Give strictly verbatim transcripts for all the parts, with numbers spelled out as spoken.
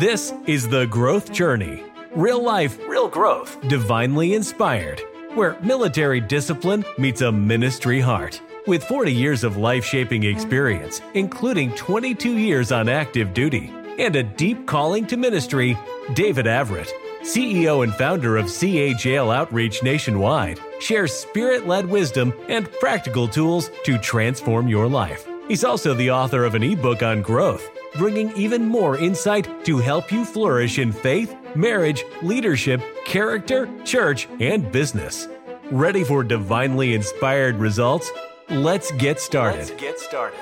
This is The Growth Journey. Real life, real growth, divinely inspired, where military discipline meets a ministry heart. With forty years of life-shaping experience, including twenty-two years on active duty, and a deep calling to ministry, David Averitt, C E O and founder of C A J L Outreach Nationwide, shares spirit-led wisdom and practical tools to transform your life. He's also the author of an ebook on growth, bringing even more insight to help you flourish in faith, marriage, leadership, character, church, and business. Ready for divinely inspired results? Let's get started. Let's get started.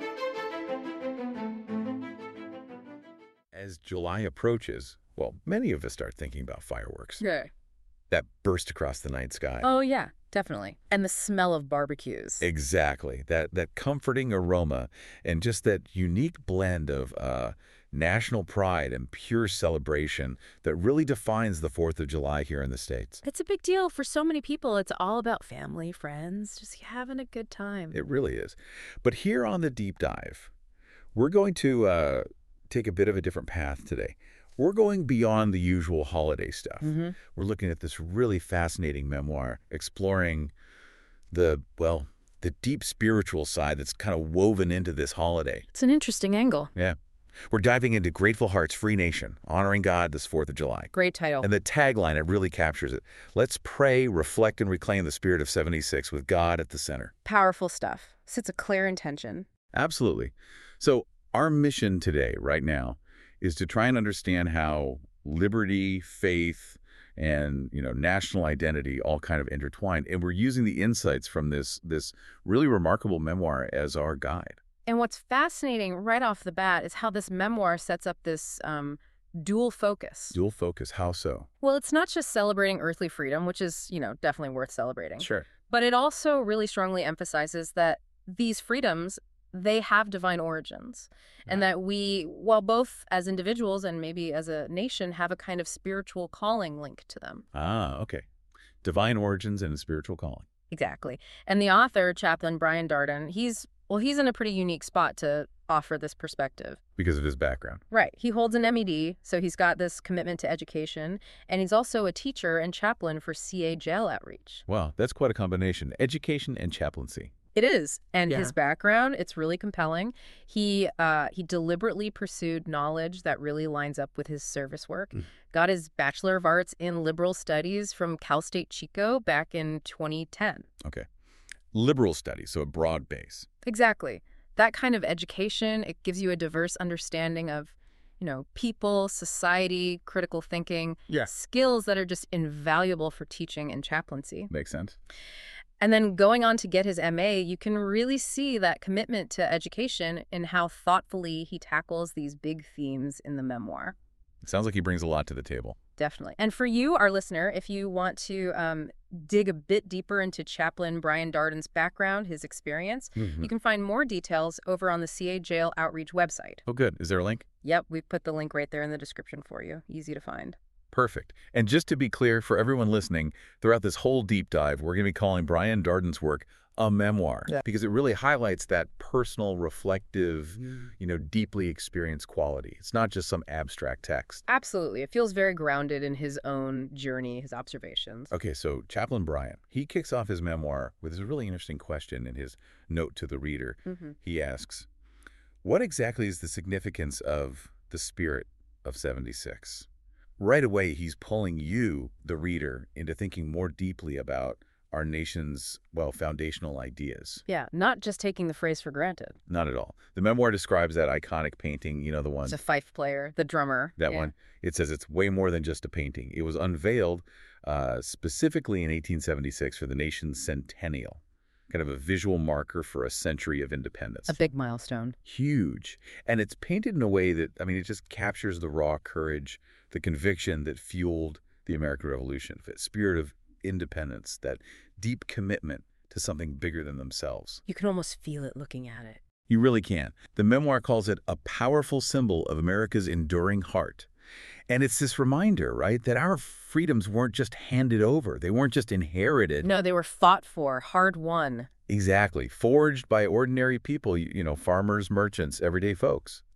As July approaches, well, many of us start thinking about fireworks. Yeah. That burst across the night sky. Oh, yeah, definitely. And the smell of barbecues. Exactly. That that comforting aroma and just that unique blend of uh, national pride and pure celebration that really defines the fourth of July here in the States. It's a big deal for so many people. It's all about family, friends, just having a good time. It really is. But here on the Deep Dive, we're going to uh, take a bit of a different path today. We're going beyond the usual holiday stuff. Mm-hmm. We're looking at this really fascinating memoir exploring the, well, the deep spiritual side that's kind of woven into this holiday. It's an interesting angle. Yeah. We're diving into Grateful Heart's Free Nation, honoring God this fourth of July. Great title. And the tagline, it really captures it. Let's pray, reflect, and reclaim the spirit of seventy-six with God at the center. Powerful stuff. Sets a clear intention. Absolutely. So our mission today, right now, is to try and understand how liberty, faith, and you know national identity all kind of intertwine. And we're using the insights from this, this really remarkable memoir as our guide. And what's fascinating right off the bat is how this memoir sets up this um, dual focus. Dual focus, how so? Well, it's not just celebrating earthly freedom, which is, you know, definitely worth celebrating. Sure. But it also really strongly emphasizes that these freedoms, they have divine origins, and that we, while both as individuals and maybe as a nation, have a kind of spiritual calling linked to them. Ah, okay. Divine origins and a spiritual calling. Exactly. And the author, Chaplain Brian Darden, he's, well, he's in a pretty unique spot to offer this perspective. Because of his background. Right. He holds an M E D, so he's got this commitment to education, and he's also a teacher and chaplain for C A J L Outreach. Wow, that's quite a combination. Education and chaplaincy. It is. And Yeah. his background, it's really compelling. He uh, he deliberately pursued knowledge that really lines up with his service work. Mm. Got his Bachelor of Arts in Liberal Studies from Cal State Chico back in twenty ten. Okay. Liberal studies, so a broad base. Exactly. That kind of education, it gives you a diverse understanding of, you know, people, society, critical thinking, Yeah. skills that are just invaluable for teaching and chaplaincy. Makes sense. And then going on to get his M A, you can really see that commitment to education in how thoughtfully he tackles these big themes in the memoir. It sounds like he brings a lot to the table. Definitely. And for you, our listener, if you want to um, dig a bit deeper into Chaplain Brian Darden's background, his experience, Mhm. you can find more details over on the C A J L Outreach website. Oh, good. Is there a link? Yep, we've put the link right there in the description for you. Easy to find. Perfect. And just to be clear for everyone listening, throughout this whole deep dive, we're going to be calling Brian Darden's work a memoir Yeah. because it really highlights that personal, reflective, you know, deeply experienced quality. It's not just some abstract text. Absolutely. It feels very grounded in his own journey, his observations. Okay, so Chaplain Brian, he kicks off his memoir with this really interesting question in his note to the reader. Mm-hmm. He asks, what exactly is the significance of the spirit of seventy-six? Right away, he's pulling you, the reader, into thinking more deeply about our nation's, well, foundational ideas. Yeah, not just taking the phrase for granted. Not at all. The memoir describes that iconic painting, you know, the one, It's a fife player, the drummer. that Yeah. one. It says it's way more than just a painting. It was unveiled uh, specifically in eighteen seventy-six for the nation's centennial, kind of a visual marker for a century of independence. A big milestone. Huge. And it's painted in a way that, I mean, it just captures the raw courage, the conviction that fueled the American Revolution, the spirit of independence, that deep commitment to something bigger than themselves. You can almost feel it looking at it. You really can. The memoir calls it a powerful symbol of America's enduring heart. And it's this reminder, right, that our freedoms weren't just handed over. They weren't just inherited. No, they were fought for, hard won. Exactly. Forged by ordinary people, you, you know, farmers, merchants, everyday folks.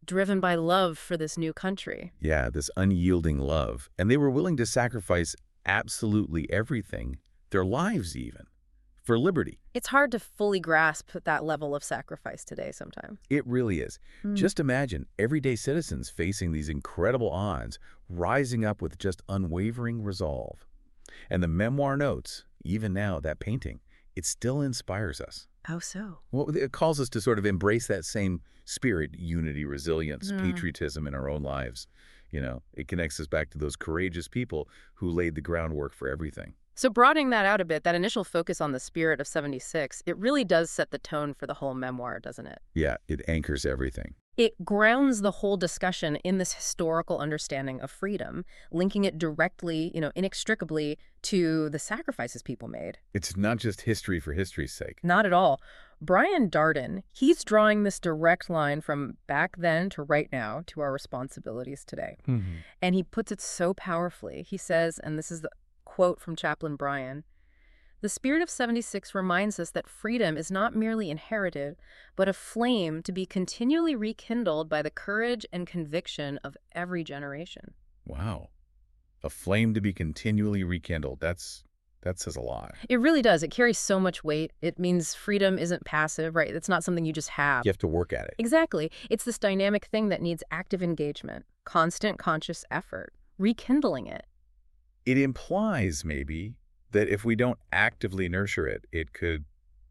driven by love for this new country. Yeah, this unyielding love. And they were willing to sacrifice absolutely everything, their lives even, for liberty. It's hard to fully grasp that level of sacrifice today sometimes. It really is. Mm. Just imagine everyday citizens facing these incredible odds, rising up with just unwavering resolve. And the memoir notes, even now, that painting, it still inspires us. How so? Well, it calls us to sort of embrace that same spirit, unity, resilience, Mm. patriotism in our own lives. You know, it connects us back to those courageous people who laid the groundwork for everything. So broadening that out a bit, that initial focus on the spirit of seventy-six, it really does set the tone for the whole memoir, doesn't it? Yeah, it anchors everything. It grounds the whole discussion in this historical understanding of freedom, linking it directly, you know, inextricably to the sacrifices people made. It's not just history for history's sake. Not at all. Brian Darden, he's drawing this direct line from back then to right now to our responsibilities today. Mm-hmm. And he puts it so powerfully. He says, and this is the quote from Chaplain Brian, "The spirit of seventy-six reminds us that freedom is not merely inherited, but a flame to be continually rekindled by the courage and conviction of every generation." Wow. A flame to be continually rekindled. That's that says a lot. It really does. It carries so much weight. It means freedom isn't passive, right? It's not something you just have. You have to work at it. Exactly. It's this dynamic thing that needs active engagement, constant conscious effort, rekindling it. It implies, maybe, that if we don't actively nurture it, it could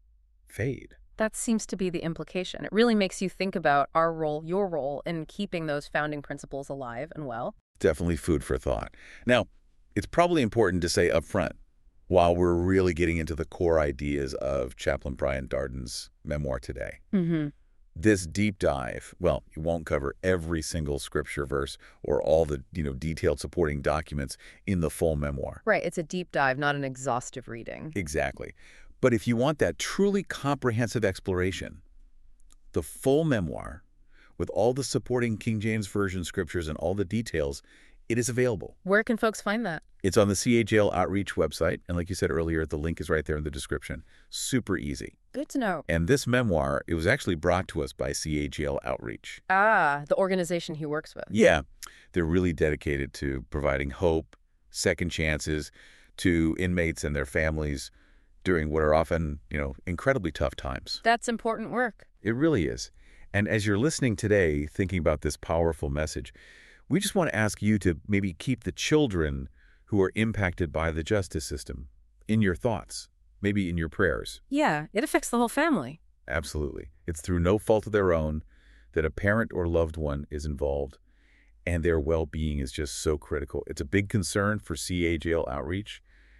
fade. That seems to be the implication. It really makes you think about our role, your role, in keeping those founding principles alive and well. Definitely food for thought. Now, it's probably important to say up front, while we're really getting into the core ideas of Chaplain Brian Darden's memoir today, Mm-hmm. this deep dive, well, it won't cover every single scripture verse or all the, you know, detailed supporting documents in the full memoir. Right. It's a deep dive, not an exhaustive reading. Exactly. But if you want that truly comprehensive exploration, the full memoir, with all the supporting King James Version scriptures and all the details, it is available. Where can folks find that? It's on the C A J L Outreach website, and like you said earlier, the link is right there in the description. Super easy. Good to know. And this memoir, it was actually brought to us by C A J L Outreach. Ah, the organization he works with. Yeah, they're really dedicated to providing hope, second chances to inmates and their families during what are often, you know, incredibly tough times. That's important work. It really is. And as you're listening today, thinking about this powerful message, we just want to ask you to maybe keep the children who are impacted by the justice system in your thoughts, maybe in your prayers. Yeah, it affects the whole family. Absolutely. It's through no fault of their own that a parent or loved one is involved, and their well-being is just so critical. It's a big concern for C A J L Outreach,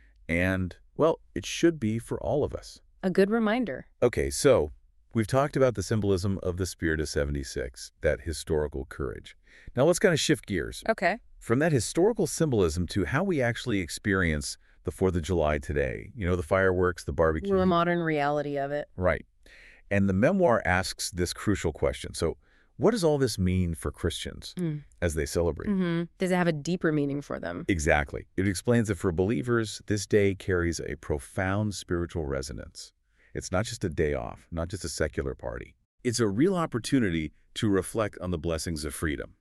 and, well, it should be for all of us. A good reminder. Okay, so we've talked about the symbolism of the Spirit of seventy-six, that historical courage. Now let's kind of shift gears. Okay. From that historical symbolism to how we actually experience the fourth of July today. You know, the fireworks, the barbecue. The modern reality of it. Right. And the memoir asks this crucial question. So what does all this mean for Christians Mm. as they celebrate? Mm-hmm. Does it have a deeper meaning for them? Exactly. It explains that for believers, this day carries a profound spiritual resonance. It's not just a day off, not just a secular party. It's a real opportunity to reflect on the blessings of freedom,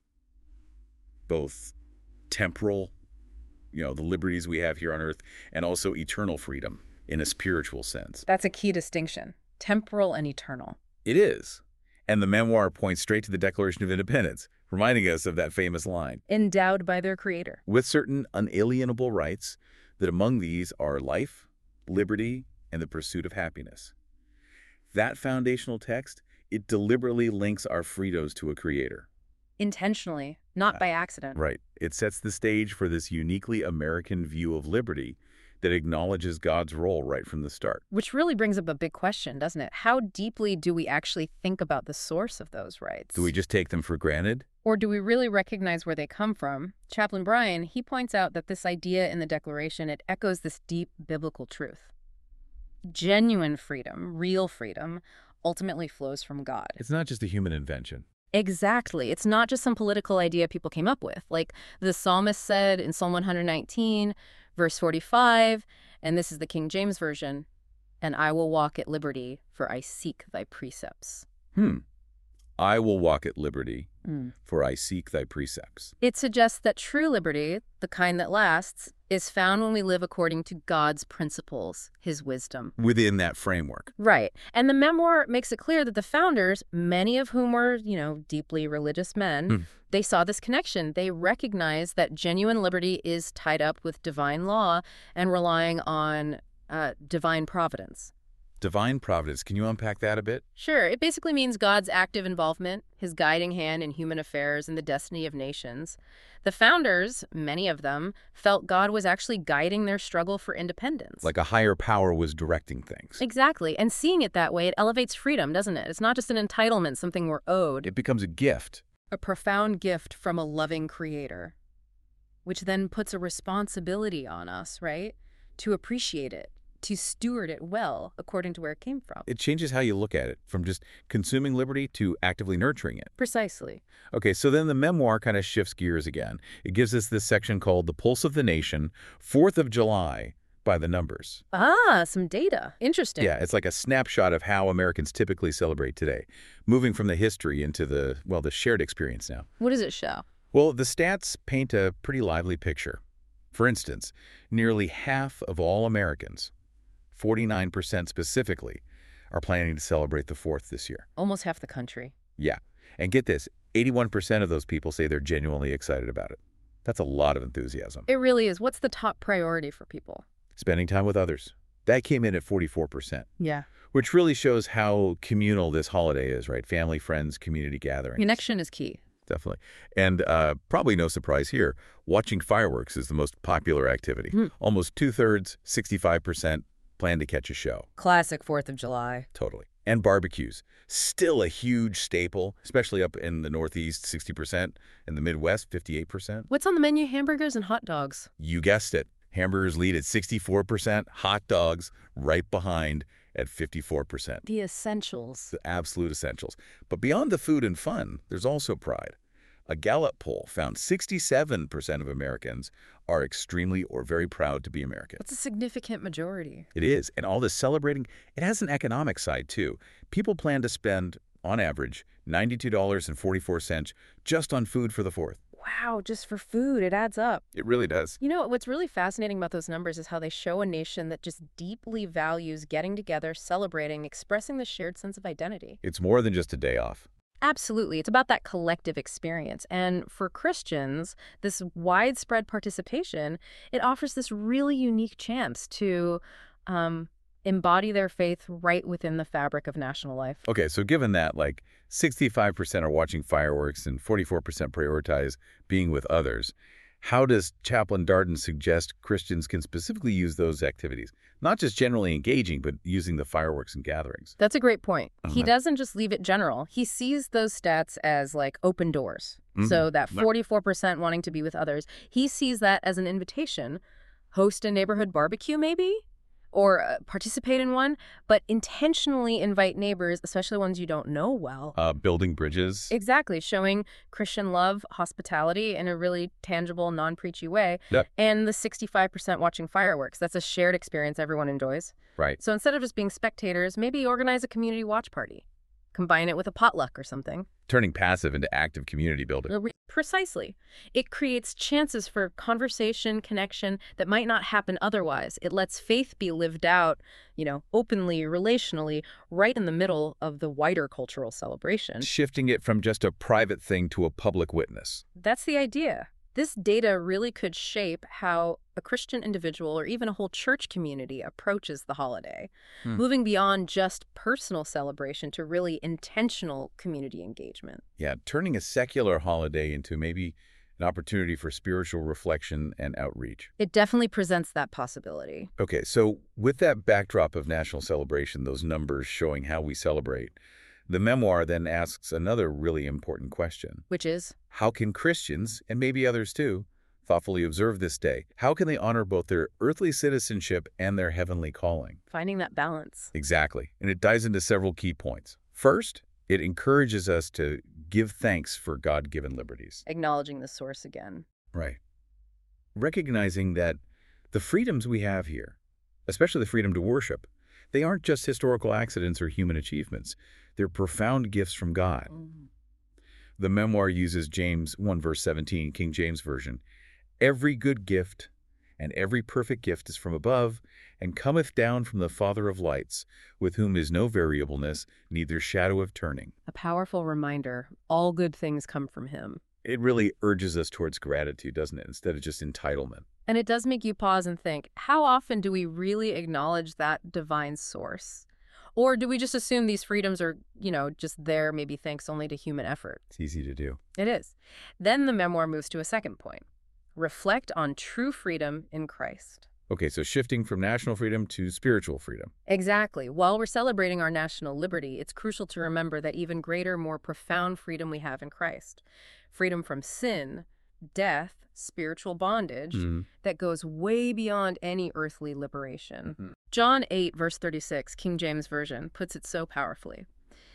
both temporal, you know, the liberties we have here on earth, and also eternal freedom in a spiritual sense. That's a key distinction. Temporal and eternal. It is. And the memoir points straight to the Declaration of Independence, reminding us of that famous line. Endowed by their creator. With certain unalienable rights, that among these are life, liberty, and the pursuit of happiness. That foundational text, it deliberately links our freedoms to a creator. Intentionally, not by accident. Right. It sets the stage for this uniquely American view of liberty that acknowledges God's role right from the start. Which really brings up a big question, doesn't it? How deeply do we actually think about the source of those rights? Do we just take them for granted? Or do we really recognize where they come from? Chaplain Brian, he points out that this idea in the Declaration, it echoes this deep biblical truth. Genuine freedom, real freedom, ultimately flows from God. It's not just a human invention. Exactly. It's not just some political idea people came up with. Like the psalmist said in Psalm one nineteen, verse forty-five, and this is the King James Version, "And I will walk at liberty, for I seek thy precepts." Hmm. I will walk at liberty, Mm. for I seek thy precepts. It suggests that true liberty, the kind that lasts, is found when we live according to God's principles, his wisdom. Within that framework. Right. And the memoir makes it clear that the founders, many of whom were, you know, deeply religious men, Hmm. they saw this connection. They recognized that genuine liberty is tied up with divine law and relying on uh, divine providence. Divine providence. Can you unpack that a bit? Sure. It basically means God's active involvement, his guiding hand in human affairs and the destiny of nations. The founders, many of them, felt God was actually guiding their struggle for independence. Like a higher power was directing things. Exactly. And seeing it that way, it elevates freedom, doesn't it? It's not just an entitlement, something we're owed. It becomes a gift. A profound gift from a loving creator, which then puts a responsibility on us, right? To appreciate it, to steward it well, according to where it came from. It changes how you look at it, from just consuming liberty to actively nurturing it. Precisely. Okay, so then the memoir kind of shifts gears again. It gives us this section called The Pulse of the Nation, fourth of July, by the numbers. Ah, some data. Interesting. Yeah, it's like a snapshot of how Americans typically celebrate today, moving from the history into the, well, the shared experience now. What does it show? Well, the stats paint a pretty lively picture. For instance, nearly half of all Americans, forty-nine percent specifically, are planning to celebrate the fourth this year. Almost half the country. Yeah. And get this, eighty-one percent of those people say they're genuinely excited about it. That's a lot of enthusiasm. It really is. What's the top priority for people? Spending time with others. That came in at forty-four percent, Yeah. which really shows how communal this holiday is, right? Family, friends, community gatherings. Connection is key. Definitely. And uh, probably no surprise here, watching fireworks is the most popular activity. Hmm. Almost two-thirds, sixty-five percent, plan to catch a show. Classic fourth of July. Totally. And barbecues. Still a huge staple, especially up in the Northeast, sixty percent. In the Midwest, fifty-eight percent. What's on the menu? Hamburgers and hot dogs. You guessed it. Hamburgers lead at sixty-four percent. Hot dogs right behind at fifty-four percent. The essentials. The absolute essentials. But beyond the food and fun, there's also pride. A Gallup poll found sixty-seven percent of Americans are extremely or very proud to be American. That's a significant majority. It is. And all this celebrating, it has an economic side, too. People plan to spend, on average, ninety-two dollars and forty-four cents just on food for the fourth. Wow, just for food, it adds up. It really does. You know, what's really fascinating about those numbers is how they show a nation that just deeply values getting together, celebrating, expressing the shared sense of identity. It's more than just a day off. Absolutely. It's about that collective experience. And for Christians, this widespread participation, it offers this really unique chance to um, embody their faith right within the fabric of national life. Okay, so given that, like, sixty-five percent are watching fireworks and forty-four percent prioritize being with others, how does Chaplain Darden suggest Christians can specifically use those activities? Not just generally engaging, but using the fireworks and gatherings. That's a great point. He Uh-huh. doesn't just leave it general. He sees those stats as like open doors. Mhm. So that Right. forty-four percent wanting to be with others, he sees that as an invitation. Host a neighborhood barbecue maybe? Or uh, participate in one, but intentionally invite neighbors, especially ones you don't know well. Uh, building bridges. Exactly, showing Christian love, hospitality in a really tangible, non-preachy way. Yep. And the sixty-five percent watching fireworks. That's a shared experience everyone enjoys. Right. So instead of just being spectators, maybe organize a community watch party. Combine it with a potluck or something. Turning passive into active community building. Precisely. It creates chances for conversation, connection that might not happen otherwise. It lets faith be lived out, you know, openly, relationally, right in the middle of the wider cultural celebration. Shifting it from just a private thing to a public witness. That's the idea. This data really could shape how a Christian individual or even a whole church community approaches the holiday, Hmm. moving beyond just personal celebration to really intentional community engagement. Yeah, turning a secular holiday into maybe an opportunity for spiritual reflection and outreach. It definitely presents that possibility. Okay, so with that backdrop of national celebration, those numbers showing how we celebrate, the memoir then asks another really important question. Which is? How can Christians, and maybe others too, thoughtfully observe this day? How can they honor both their earthly citizenship and their heavenly calling? Finding that balance. Exactly. And it dives into several key points. First, it encourages us to give thanks for God-given liberties. Acknowledging the source again. Right. Recognizing that the freedoms we have here, especially the freedom to worship, they aren't just historical accidents or human achievements. They're profound gifts from God. Mm. The memoir uses James one verse seventeen, King James Version. Every good gift and every perfect gift is from above, and cometh down from the Father of lights, with whom is no variableness, neither shadow of turning. A powerful reminder. All good things come from him. It really urges us towards gratitude, doesn't it, instead of just entitlement. And it does make you pause and think, how often do we really acknowledge that divine source? Or do we just assume these freedoms are, you know, just there, maybe thanks only to human effort? It's easy to do. It is. Then the memoir moves to a second point. Reflect on true freedom in Christ. Okay, so shifting from national freedom to spiritual freedom. Exactly. While we're celebrating our national liberty, it's crucial to remember that even greater, more profound freedom we have in Christ. Freedom from sin, death, spiritual bondage Mm-hmm. that goes way beyond any earthly liberation. Mm-hmm. John eight, verse thirty-six, King James Version, puts it so powerfully.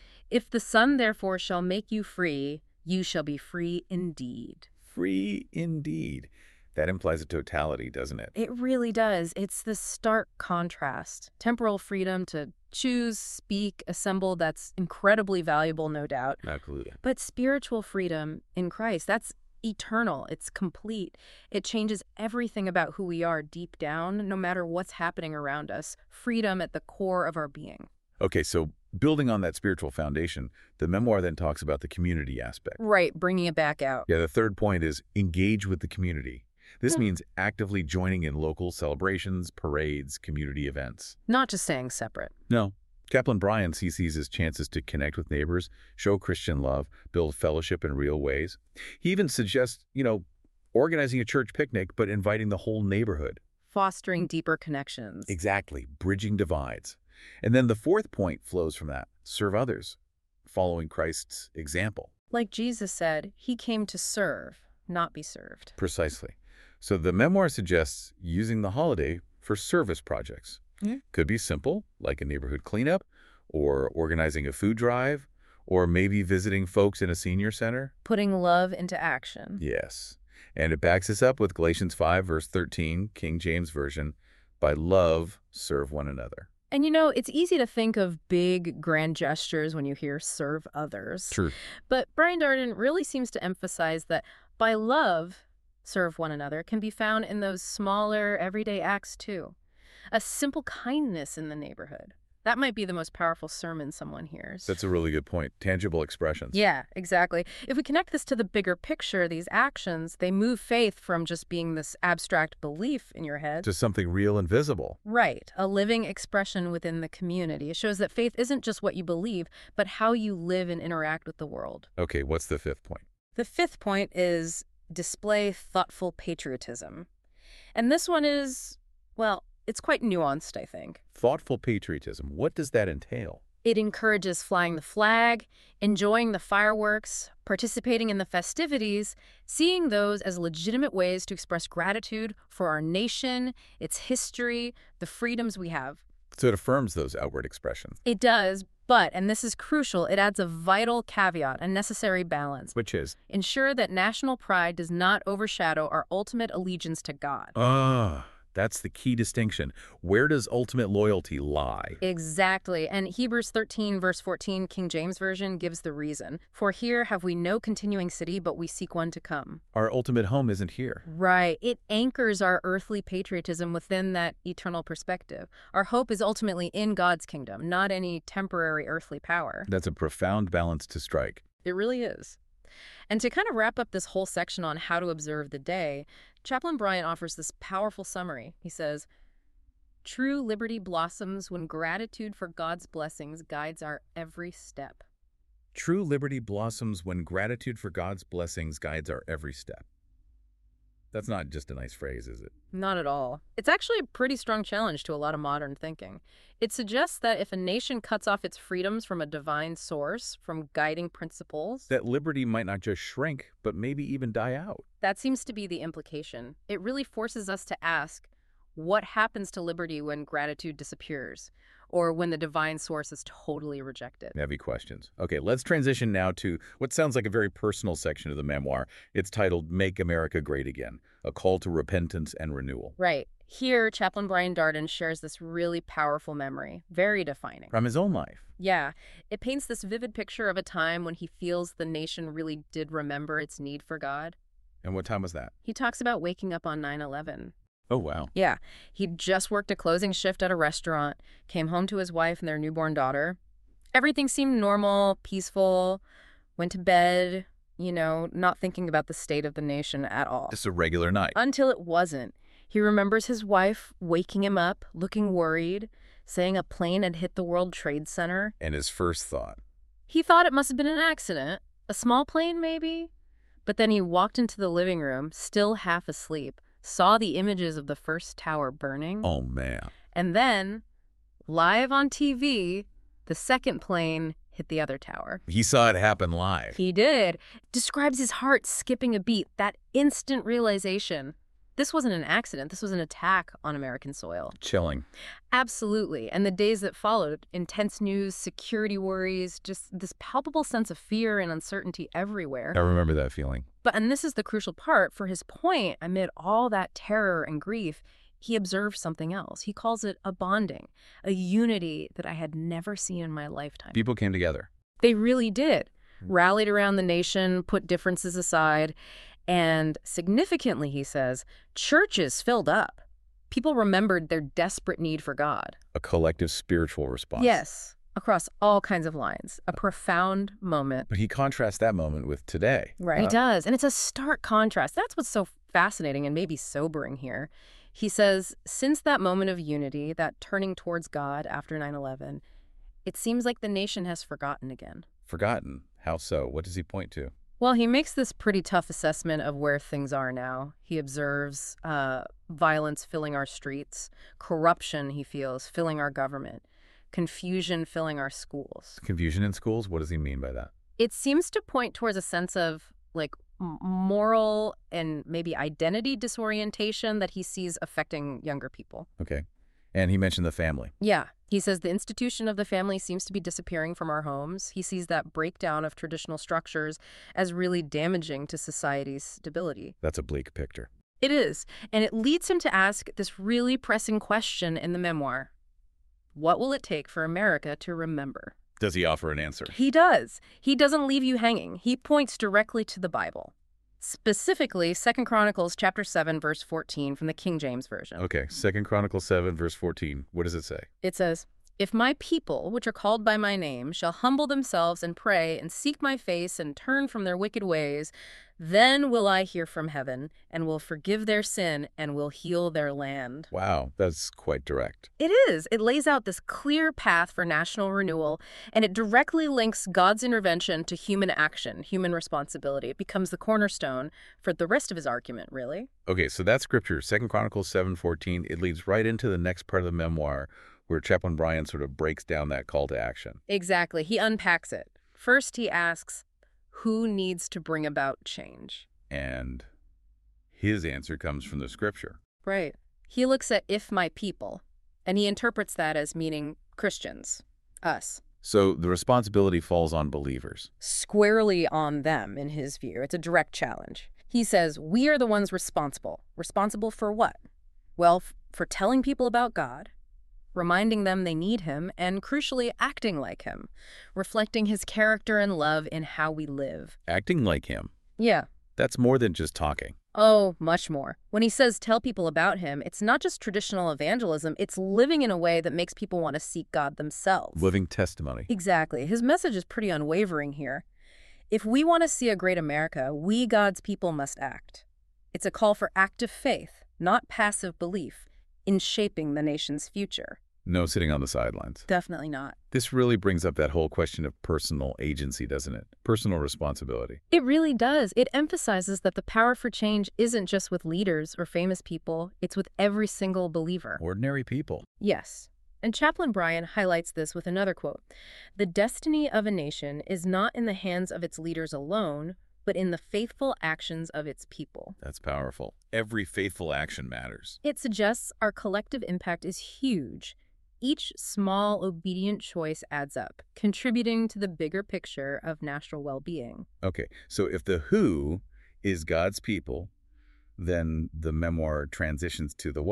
If the Son therefore shall make you free, you shall be free indeed. Free indeed. That implies a totality, doesn't it? It really does. It's the stark contrast. Temporal freedom to choose, speak, assemble, that's incredibly valuable, no doubt. Absolutely. But spiritual freedom in Christ, that's eternal. It's complete. It changes everything about who we are deep down, no matter what's happening around us. Freedom at the core of our being. Okay, so building on that spiritual foundation, the memoir then talks about the community aspect. Right, bringing it back out. Yeah, the third point is engage with the community. This Hmm. means actively joining in local celebrations, parades, community events. Not just staying separate. No. Chaplain Brian sees these as chances to connect with neighbors, show Christian love, build fellowship in real ways. He even suggests, you know, organizing a church picnic, but inviting the whole neighborhood. Fostering deeper connections. Exactly, bridging divides. And then the fourth point flows from that, serve others, following Christ's example. Like Jesus said, he came to serve, not be served. Precisely. So the memoir suggests using the holiday for service projects. Yeah. Could be simple, like a neighborhood cleanup, or organizing a food drive, or maybe visiting folks in a senior center. Putting love into action. Yes. And it backs us up with Galatians five, verse thirteen, King James Version, by love, serve one another. And you know, it's easy to think of big, grand gestures when you hear serve others. True. But Brian Darden really seems to emphasize that by love, serve one another can be found in those smaller, everyday acts too. A simple kindness in the neighborhood. That might be the most powerful sermon someone hears. That's a really good point. Tangible expressions. Yeah, exactly. If we connect this to the bigger picture, these actions, they move faith from just being this abstract belief in your head. To something real and visible. Right, a living expression within the community. It shows that faith isn't just what you believe, but how you live and interact with the world. Okay, what's the fifth point? The fifth point is display thoughtful patriotism. And this one is, well, it's quite nuanced, I think. Thoughtful patriotism. What does that entail? It encourages flying the flag, enjoying the fireworks, participating in the festivities, seeing those as legitimate ways to express gratitude for our nation, its history, the freedoms we have. So it affirms those outward expressions. It does, but, and this is crucial, it adds a vital caveat, a necessary balance. Which is? Ensure that national pride does not overshadow our ultimate allegiance to God. Ah. That's the key distinction. Where does ultimate loyalty lie? Exactly. And Hebrews thirteen, verse fourteen, King James Version, gives the reason. For here have we no continuing city, but we seek one to come. Our ultimate home isn't here. Right. It anchors our earthly patriotism within that eternal perspective. Our hope is ultimately in God's kingdom, not any temporary earthly power. That's a profound balance to strike. It really is. And to kind of wrap up this whole section on how to observe the day, Chaplain Brian offers this powerful summary. He says, true liberty blossoms when gratitude for God's blessings guides our every step. True liberty blossoms when gratitude for God's blessings guides our every step. That's not just a nice phrase, is it? Not at all. It's actually a pretty strong challenge to a lot of modern thinking. It suggests that if a nation cuts off its freedoms from a divine source, from guiding principles, That liberty might not just shrink, but maybe even die out. that seems to be the implication. It really forces us to ask, what happens to liberty when gratitude disappears? Or when the divine source is totally rejected? Heavy questions. Okay, let's transition now to what sounds like a very personal section of the memoir. It's titled Make America Great Again, a call to repentance and renewal. Right. Here, Chaplain Brian Darden shares this really powerful memory, very defining. From his own life. Yeah, it paints this vivid picture of a time when he feels the nation really did remember its need for God. And what time was that? He talks about waking up on nine eleven. Oh, wow. Yeah, he'd just worked a closing shift at a restaurant, came home to his wife and their newborn daughter. Everything seemed normal, peaceful, went to bed, you know, not thinking about the state of the nation at all. Just a regular night. Until it wasn't. He remembers his wife waking him up, looking worried, saying a plane had hit the World Trade Center. And his first thought. He thought it must have been an accident, a small plane maybe. But then he walked into the living room, still half asleep, saw the images of the first tower burning. Oh, man. And then, live on T V, the second plane hit the other tower. He saw it happen live. He did. Describes his heart skipping a beat, that instant realization. This wasn't an accident. This was an attack on American soil. Chilling. Absolutely. And the days that followed, intense news, security worries, just this palpable sense of fear and uncertainty everywhere. I remember that feeling. But, and this is the crucial part, for his point, amid all that terror and grief, he observed something else. He calls it a bonding, a unity that I had never seen in my lifetime. People came together. They really did. Rallied around the nation, put differences aside. And significantly, he says, churches filled up. People remembered their desperate need for God. A collective spiritual response. Yes, across all kinds of lines. A profound moment. But he contrasts that moment with today. Right. He does. And it's a stark contrast. That's what's so fascinating and maybe sobering here. He says, since that moment of unity, that turning towards God after nine eleven, it seems like the nation has forgotten again. Forgotten? How so? What does he point to? Well, he makes this pretty tough assessment of where things are now. He observes uh, violence filling our streets, corruption, he feels, filling our government, confusion filling our schools. Confusion in schools? What does he mean by that? It seems to point towards a sense of, like, moral and maybe identity disorientation that he sees affecting younger people. Okay. And he mentioned the family. Yeah. He says the institution of the family seems to be disappearing from our homes. He sees that breakdown of traditional structures as really damaging to society's stability. That's a bleak picture. It is. And it leads him to ask this really pressing question in the memoir. What will it take for America to remember? Does he offer an answer? He does. He doesn't leave you hanging. He points directly to the Bible. Specifically, Second Chronicles chapter seven, verse fourteen from the King James Version. Okay, Second Chronicles seven, verse fourteen. What does it say? It says, if my people, which are called by my name, shall humble themselves and pray and seek my face and turn from their wicked ways, then will I hear from heaven and will forgive their sin and will heal their land. Wow, that's quite direct. It is. It lays out this clear path for national renewal, and it directly links God's intervention to human action, human responsibility. It becomes the cornerstone for the rest of his argument, really. Okay, so that's scripture, Second Chronicles seven, fourteen. It leads right into the next part of the memoir, where Chaplain Brian sort of breaks down that call to action. Exactly. He unpacks it. First, he asks, who needs to bring about change? And his answer comes from the scripture. Right. He looks at if my people, and he interprets that as meaning Christians, us. So the responsibility falls on believers. Squarely on them, in his view. It's a direct challenge. He says, we are the ones responsible. Responsible for what? Well, f- for telling people about God, reminding them they need him, and crucially, acting like him, reflecting his character and love in how we live. Acting like him. Yeah. That's more than just talking. Oh, much more. When he says tell people about him, it's not just traditional evangelism, it's living in a way that makes people want to seek God themselves. Living testimony. Exactly. His message is pretty unwavering here. If we want to see a great America, we, God's people, must act. It's a call for active faith, not passive belief, in shaping the nation's future. No sitting on the sidelines. Definitely not. This really brings up that whole question of personal agency, doesn't it? Personal responsibility. It really does. It emphasizes that the power for change isn't just with leaders or famous people. It's with every single believer. Ordinary people. Yes. And Chaplain Brian highlights this with another quote. The destiny of a nation is not in the hands of its leaders alone, but in the faithful actions of its people. That's powerful. Every faithful action matters. It suggests our collective impact is huge. Each small, obedient choice adds up, contributing to the bigger picture of national well-being. Okay, so if the who is God's people, then the memoir transitions to the what,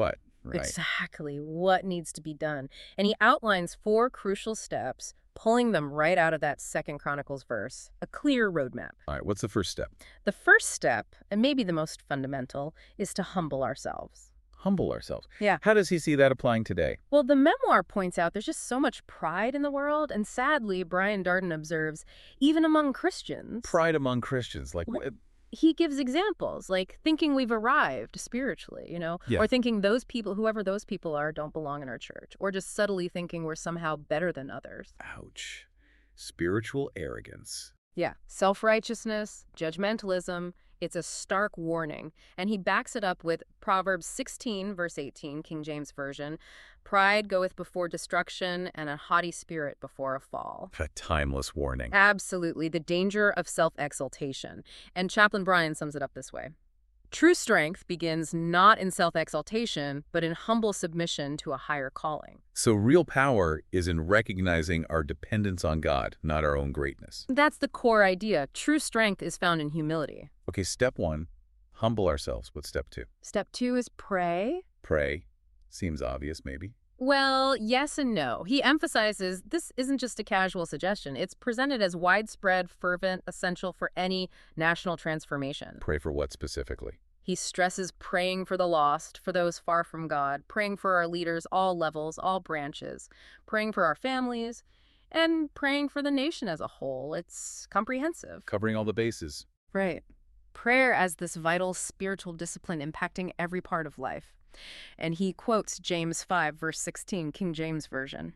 Right. exactly what needs to be done. And he outlines four crucial steps, pulling them right out of that Second Chronicles verse, a clear roadmap. All right, what's the first step? The first step, and maybe the most fundamental, is to humble ourselves. Humble ourselves. Yeah. How does he see that applying today? Well, the memoir points out there's just so much pride in the world, and sadly, Brian Darden observes, even among Christians. Pride among Christians. Like, Wh- what? He gives examples, like thinking we've arrived spiritually, you know, Yeah. or thinking those people, whoever those people are, don't belong in our church, or just subtly thinking we're somehow better than others. Ouch. Spiritual arrogance. Yeah. Self-righteousness, judgmentalism, it's a stark warning. And he backs it up with Proverbs sixteen, verse eighteen, King James Version. Pride goeth before destruction, and a haughty spirit before a fall. A timeless warning. Absolutely, the danger of self-exaltation. And Chaplain Brian sums it up this way. True strength begins not in self-exaltation, but in humble submission to a higher calling. So real power is in recognizing our dependence on God, not our own greatness. That's the core idea. True strength is found in humility. Okay, step one, humble ourselves. What's step two? Step two is pray. Pray. Seems obvious, maybe. Well, yes and no. He emphasizes this isn't just a casual suggestion. It's presented as widespread, fervent, essential for any national transformation. Pray for what specifically? He stresses praying for the lost, for those far from God, praying for our leaders, all levels, all branches, praying for our families, and praying for the nation as a whole. It's comprehensive. Covering all the bases. Right. Prayer as this vital spiritual discipline impacting every part of life. And he quotes James five, verse sixteen, King James Version.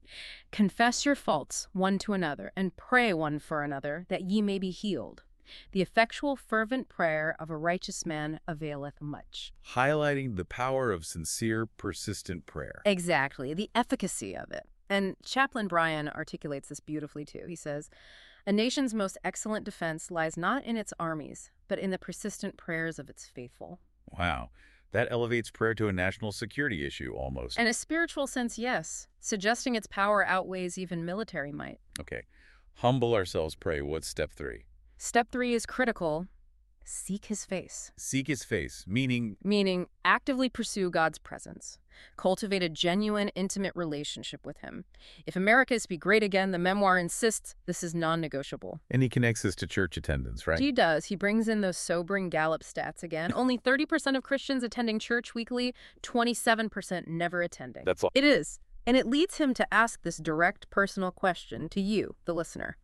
Confess your faults one to another, and pray one for another, that ye may be healed. The effectual fervent prayer of a righteous man availeth much. Highlighting the power of sincere, persistent prayer. Exactly, the efficacy of it. And Chaplain Brian articulates this beautifully too. He says, a nation's most excellent defense lies not in its armies, but in the persistent prayers of its faithful. Wow. That elevates prayer to a national security issue, almost. In a spiritual sense, yes, suggesting its power outweighs even military might. Okay. Humble ourselves, pray. What's step three? Step three is critical. Seek his face. Seek his face, meaning... Meaning, actively pursue God's presence. Cultivate a genuine, intimate relationship with him. If America is to be great again, the memoir insists this is non-negotiable. And he connects this to church attendance, right? He does. He brings in those sobering Gallup stats again. Only thirty percent of Christians attending church weekly, twenty-seven percent never attending. That's all. It is. And it leads him to ask this direct personal question to you, the listener.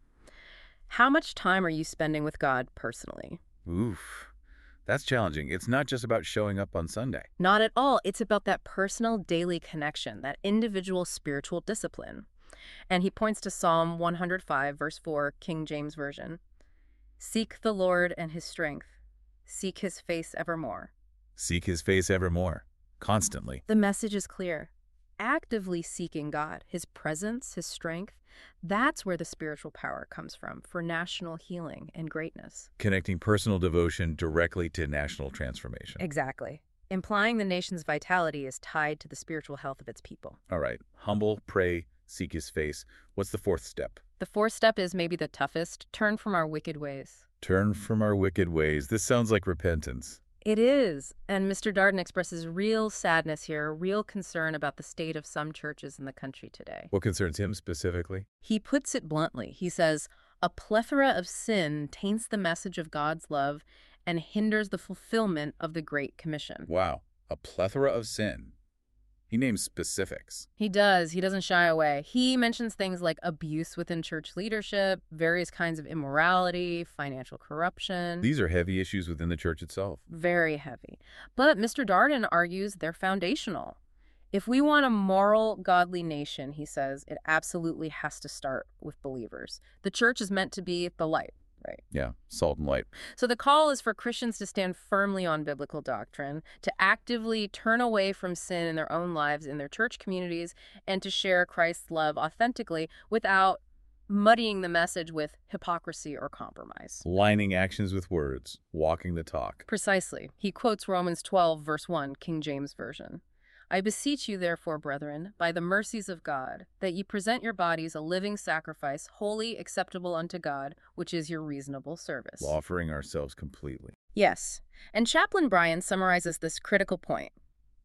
How much time are you spending with God personally? Oof. That's challenging. It's not just about showing up on Sunday. Not at all. It's about that personal daily connection, that individual spiritual discipline. And he points to Psalm one hundred five, verse four, King James Version. Seek the Lord and his strength. Seek his face evermore. Seek his face evermore. Constantly. The message is clear. Actively seeking God, his presence, his strength, that's where the spiritual power comes from for national healing and greatness. Connecting personal devotion directly to national transformation. Exactly. Implying the nation's vitality is tied to the spiritual health of its people. All right. Humble, pray, seek his face. What's the fourth step? The fourth step is maybe the toughest. Turn from our wicked ways. Turn from our wicked ways. This sounds like repentance. It is. And Mister Darden expresses real sadness here, real concern about the state of some churches in the country today. What concerns him specifically? He puts it bluntly. He says, a plethora of sin taints the message of God's love and hinders the fulfillment of the Great Commission. Wow. A plethora of sin. He names specifics. He does. He doesn't shy away. He mentions things like abuse within church leadership, various kinds of immorality, financial corruption. These are heavy issues within the church itself. Very heavy. But Mister Darden argues they're foundational. If we want a moral, godly nation, he says, it absolutely has to start with believers. The church is meant to be the light. Right. Yeah, salt and light. So the call is for Christians to stand firmly on biblical doctrine, to actively turn away from sin in their own lives, in their church communities, and to share Christ's love authentically without muddying the message with hypocrisy or compromise. Lining actions with words, walking the talk. Precisely. He quotes Romans twelve, verse one, King James Version. I beseech you, therefore, brethren, by the mercies of God, that ye present your bodies a living sacrifice, holy, acceptable unto God, which is your reasonable service. Offering ourselves completely. Yes. And Chaplain Brian summarizes this critical point.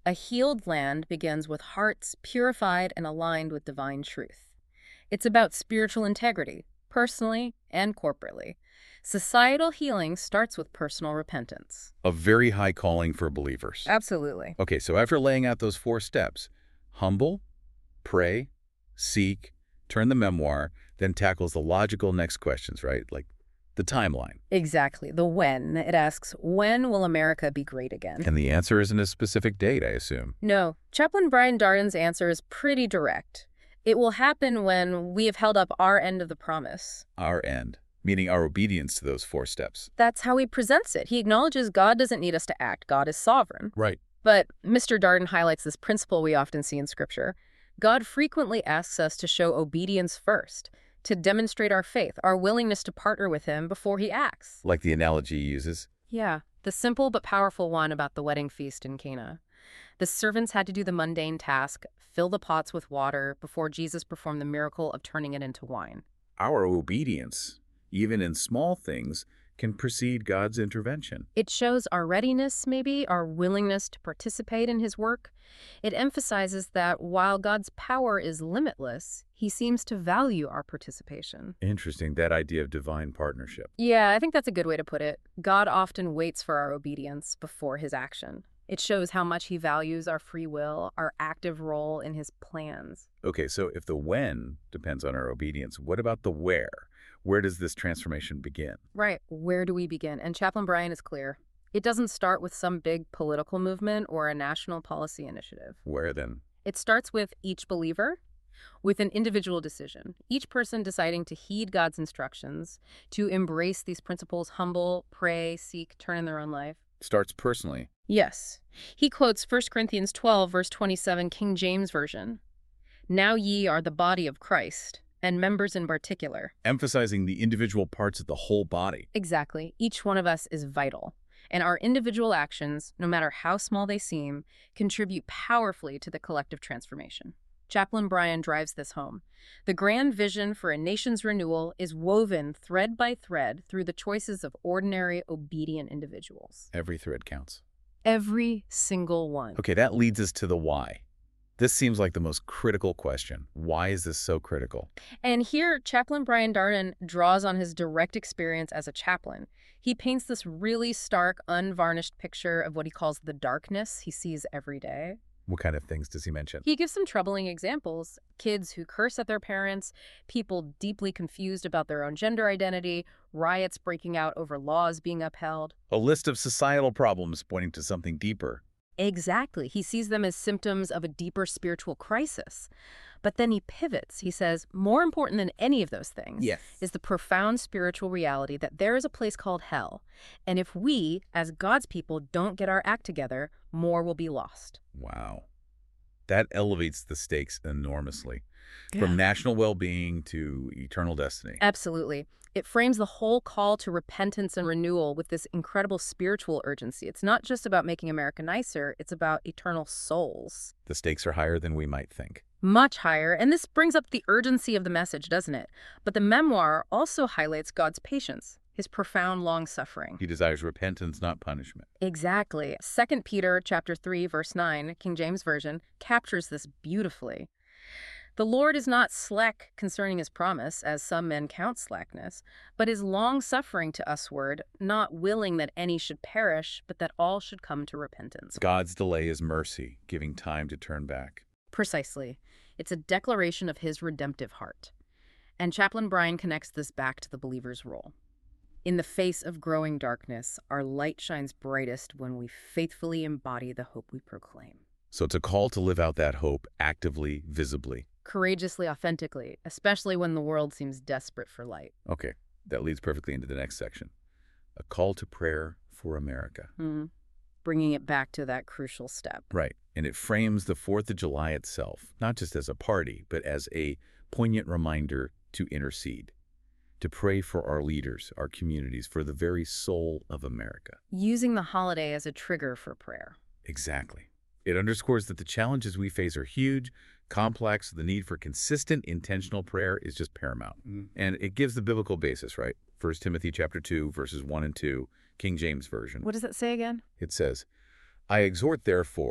A healed land begins with hearts purified and aligned with divine truth. It's about spiritual integrity, personally and corporately. Societal healing starts with personal repentance. A very high calling for believers. Absolutely. Okay, so after laying out those four steps, humble, pray, seek, turn the memoir, then tackles the logical next questions, right? Like the timeline. Exactly. The when. It asks, when will America be great again? And the answer isn't a specific date, I assume. No. Chaplain Brian Darden's answer is pretty direct. It will happen when we have held up our end of the promise. Our end, meaning our obedience to those four steps. That's how he presents it. He acknowledges God doesn't need us to act. God is sovereign. Right. But Mister Darden highlights this principle we often see in Scripture. God frequently asks us to show obedience first, to demonstrate our faith, our willingness to partner with him before he acts. Like the analogy he uses. Yeah, the simple but powerful one about the wedding feast in Cana. The servants had to do the mundane task, fill the pots with water, before Jesus performed the miracle of turning it into wine. Our obedience, even in small things, can precede God's intervention. It shows our readiness, maybe, our willingness to participate in his work. It emphasizes that while God's power is limitless, he seems to value our participation. Interesting, that idea of divine partnership. Yeah, I think that's a good way to put it. God often waits for our obedience before his action. It shows how much he values our free will, our active role in his plans. Okay, so if the when depends on our obedience, what about the where? Where does this transformation begin? Right. Where do we begin? And Chaplain Brian is clear. It doesn't start with some big political movement or a national policy initiative. Where then? It starts with each believer, with an individual decision. Each person deciding to heed God's instructions, to embrace these principles, humble, pray, seek, turn in their own life. Starts personally. Yes. He quotes First Corinthians twelve, verse twenty-seven, King James Version. Now ye are the body of Christ, and members in particular. Emphasizing the individual parts of the whole body. Exactly. Each one of us is vital. And our individual actions, no matter how small they seem, contribute powerfully to the collective transformation. Chaplain Brian drives this home. The grand vision for a nation's renewal is woven thread by thread through the choices of ordinary, obedient individuals. Every thread counts. Every single one. Okay, that leads us to the why. This seems like the most critical question. Why is this so critical? And here, Chaplain Brian Darden draws on his direct experience as a chaplain. He paints this really stark, unvarnished picture of what he calls the darkness he sees every day. What kind of things does he mention? He gives some troubling examples. Kids who curse at their parents, people deeply confused about their own gender identity, riots breaking out over laws being upheld. A list of societal problems pointing to something deeper. Exactly. He sees them as symptoms of a deeper spiritual crisis. But then he pivots. He says, more important than any of those things Yes. is the profound spiritual reality that there is a place called hell. And if we, as God's people, don't get our act together, more will be lost. Wow. That elevates the stakes enormously. Yeah. From national well-being to eternal destiny. Absolutely. It frames the whole call to repentance and renewal with this incredible spiritual urgency. It's not just about making America nicer, it's about eternal souls. The stakes are higher than we might think. Much higher, and this brings up the urgency of the message, doesn't it? But the memoir also highlights God's patience, his profound long-suffering. He desires repentance, not punishment. Exactly. Second Peter chapter three, verse nine, King James Version, captures this beautifully. The Lord is not slack concerning his promise, as some men count slackness, but is long-suffering to usward, not willing that any should perish, but that all should come to repentance. God's delay is mercy, giving time to turn back. Precisely. It's a declaration of his redemptive heart. And Chaplain Brian connects this back to the believer's role. In the face of growing darkness, our light shines brightest when we faithfully embody the hope we proclaim. So it's a call to live out that hope actively, visibly. Courageously, authentically, especially when the world seems desperate for light. Okay, that leads perfectly into the next section. A call to prayer for America. Mm-hmm. Bringing it back to that crucial step. Right, and it frames the fourth of July itself, not just as a party, but as a poignant reminder to intercede, to pray for our leaders, our communities, for the very soul of America. Using the holiday as a trigger for prayer. Exactly. It underscores that the challenges we face are huge, complex. The need for consistent, intentional prayer is just paramount. Mm. And it gives the biblical basis, right? First Timothy chapter two, verses one and two, King James Version. What does that say again? It says, I exhort, therefore,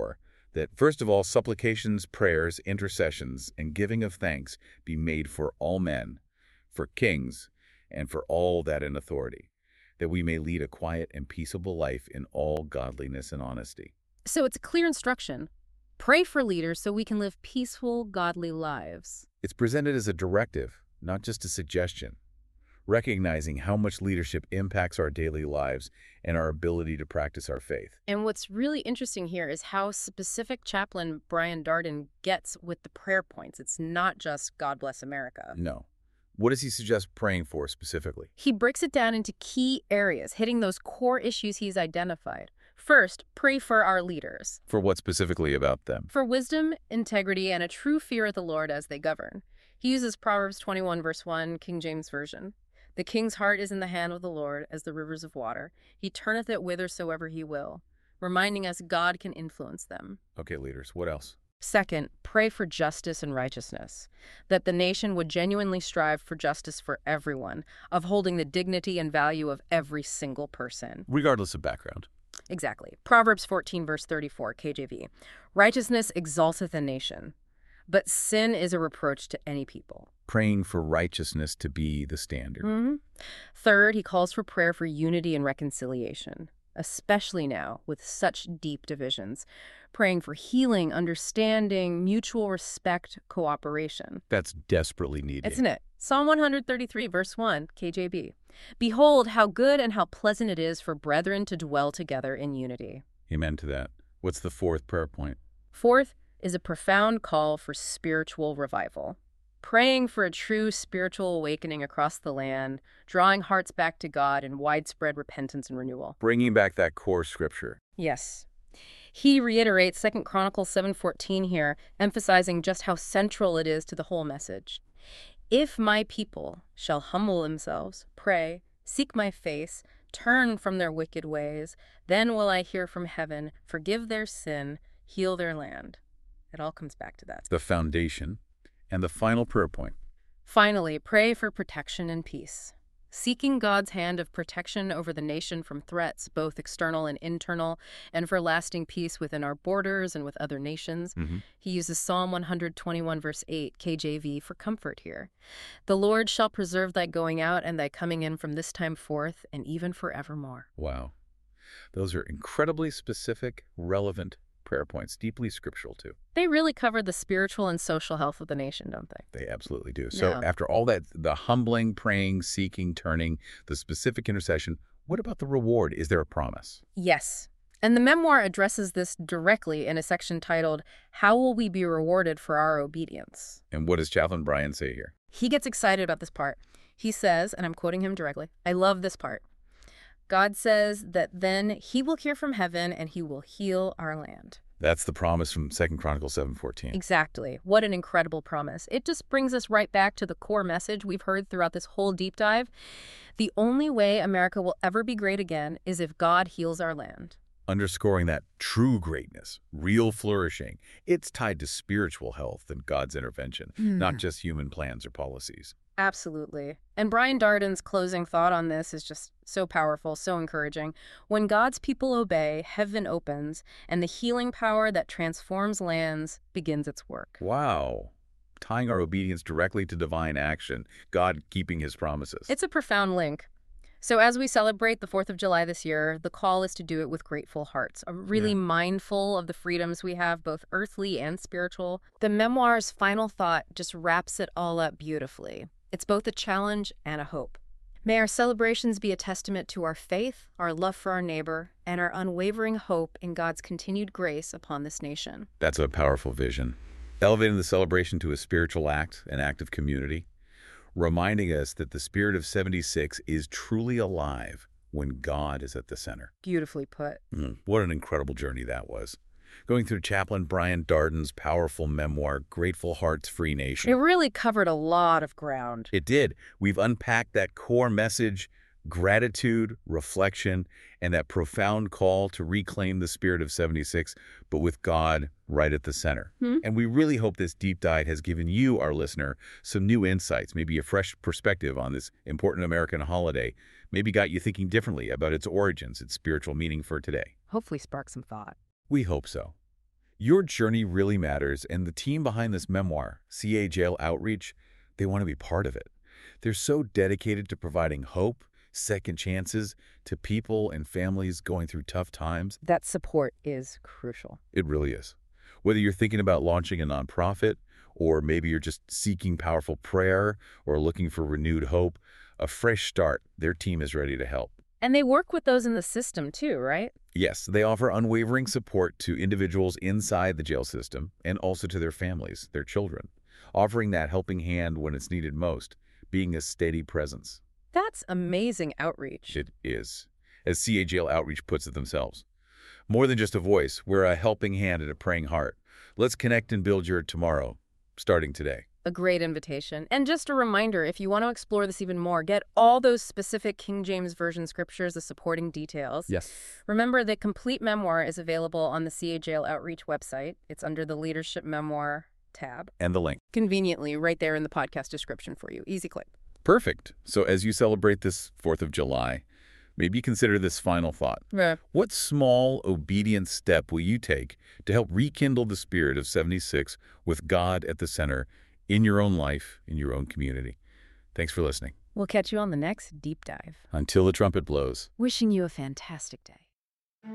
that, first of all, supplications, prayers, intercessions, and giving of thanks be made for all men, for kings, and for all that in authority, that we may lead a quiet and peaceable life in all godliness and honesty. So it's a clear instruction. Pray for leaders so we can live peaceful, godly lives. It's presented as a directive, not just a suggestion, recognizing how much leadership impacts our daily lives and our ability to practice our faith. And what's really interesting here is how specific Chaplain Brian Darden gets with the prayer points. It's not just God bless America. No. What does he suggest praying for specifically? He breaks it down into key areas, hitting those core issues he's identified. First, pray for our leaders. For what specifically about them? For wisdom, integrity, and a true fear of the Lord as they govern. He uses Proverbs twenty-one, verse one, King James Version. The king's heart is in the hand of the Lord as the rivers of water. He turneth it whithersoever he will, reminding us God can influence them. Okay, leaders, what else? Second, pray for justice and righteousness, that the nation would genuinely strive for justice for everyone, upholding the dignity and value of every single person. Regardless of background. Exactly. Proverbs fourteen, verse thirty-four, K J V. Righteousness exalteth a nation, but sin is a reproach to any people. Praying for righteousness to be the standard. Mm-hmm. Third, he calls for prayer for unity and reconciliation, especially now with such deep divisions. Praying for healing, understanding, mutual respect, cooperation. That's desperately needed. Isn't it? Psalm one thirty-three, verse one, K J B. Behold, how good and how pleasant it is for brethren to dwell together in unity. Amen to that. What's the fourth prayer point? Fourth is a profound call for spiritual revival. Praying for a true spiritual awakening across the land, drawing hearts back to God in widespread repentance and renewal. Bringing back that core scripture. Yes. He reiterates Second Chronicles seven fourteen here, emphasizing just how central it is to the whole message. If my people shall humble themselves, pray, seek my face, turn from their wicked ways, then will I hear from heaven, forgive their sin, heal their land. It all comes back to that. The foundation. And the final prayer point. Finally, pray for protection and peace. Seeking God's hand of protection over the nation from threats, both external and internal, and for lasting peace within our borders and with other nations. Mm-hmm. He uses Psalm one twenty-one, verse eight, K J V, for comfort here. The Lord shall preserve thy going out and thy coming in from this time forth and even forevermore. Wow. Those are incredibly specific, relevant prayer points, deeply scriptural too. They really cover the spiritual and social health of the nation, don't they? They absolutely do. So Yeah. after all that, the humbling, praying, seeking, turning, the specific intercession, what about the reward? Is there a promise? Yes. And the memoir addresses this directly in a section titled, How Will We Be Rewarded for Our Obedience? And what does Chaplain Brian say here? He gets excited about this part. He says, and I'm quoting him directly, I love this part. God says that then he will hear from heaven and he will heal our land. That's the promise from Second Chronicles seven fourteen. Exactly. What an incredible promise. It just brings us right back to the core message we've heard throughout this whole deep dive. The only way America will ever be great again is if God heals our land. Underscoring that true greatness, real flourishing, it's tied to spiritual health and God's intervention, not just human plans or policies. Absolutely. And Brian Darden's closing thought on this is just so powerful, so encouraging. When God's people obey, heaven opens, and the healing power that transforms lands begins its work. Wow. Tying our obedience directly to divine action, God keeping his promises. It's a profound link. So as we celebrate the fourth of July this year, the call is to do it with grateful hearts, uh, really Yeah. mindful of the freedoms we have, both earthly and spiritual. The memoir's final thought just wraps it all up beautifully. It's both a challenge and a hope. May our celebrations be a testament to our faith, our love for our neighbor, and our unwavering hope in God's continued grace upon this nation. That's a powerful vision. Elevating the celebration to a spiritual act, an act of community, reminding us that the spirit of seventy-six is truly alive when God is at the center. Beautifully put. Mm, what an incredible journey that was. Going through Chaplain Brian Darden's powerful memoir, Grateful Hearts, Free Nation. It really covered a lot of ground. It did. We've unpacked that core message, gratitude, reflection, and that profound call to reclaim the spirit of seventy-six, but with God right at the center. Hmm. And we really hope this deep dive has given you, our listener, some new insights, maybe a fresh perspective on this important American holiday, maybe got you thinking differently about its origins, its spiritual meaning for today. Hopefully spark some thought. We hope so. Your journey really matters, and the team behind this memoir, C A Jail Outreach, they want to be part of it. They're so dedicated to providing hope, second chances to people and families going through tough times. That support is crucial. It really is. Whether you're thinking about launching a nonprofit, or maybe you're just seeking powerful prayer or looking for renewed hope, a fresh start, their team is ready to help. And they work with those in the system too, right? Yes, they offer unwavering support to individuals inside the jail system and also to their families, their children, offering that helping hand when it's needed most, being a steady presence. That's amazing outreach. It is, as C A Jail Outreach puts it themselves. More than just a voice, we're a helping hand and a praying heart. Let's connect and build your tomorrow, starting today. A great invitation. And just a reminder, if you want to explore this even more, get all those specific King James Version scriptures, the supporting details. Yes. Remember, the complete memoir is available on the C A Jail Outreach website. It's under the Leadership Memoir tab. And the link. Conveniently, right there in the podcast description for you. Easy click. Perfect. So as you celebrate this fourth of July, maybe consider this final thought. Yeah. What small, obedient step will you take to help rekindle the spirit of seventy-six with God at the center in your own life, in your own community? Thanks for listening. We'll catch you on the next deep dive. Until the trumpet blows. Wishing you a fantastic day.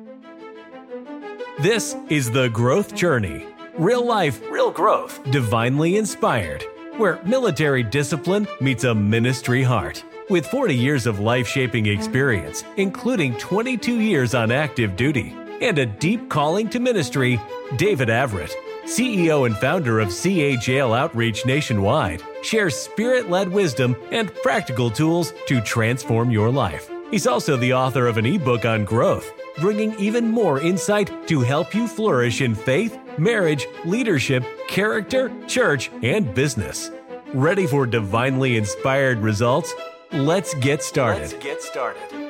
This is The Growth Journey. Real life, real growth, divinely inspired, where military discipline meets a ministry heart. With forty years of life-shaping experience, including twenty-two years on active duty, and a deep calling to ministry, David Averitt, C E O and founder of C A Jail Outreach Nationwide, shares spirit-led wisdom and practical tools to transform your life. He's also the author of an ebook on growth, bringing even more insight to help you flourish in faith, marriage, leadership, character, church, and business. Ready for divinely inspired results? Let's get started. Let's get started.